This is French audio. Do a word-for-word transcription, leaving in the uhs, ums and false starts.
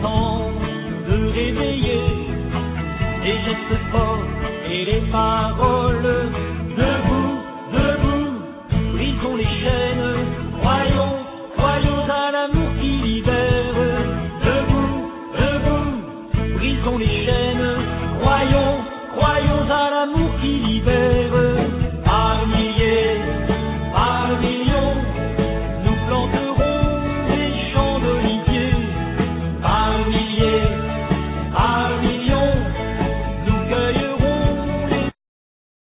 temps de réveiller les gestes forts et les paroles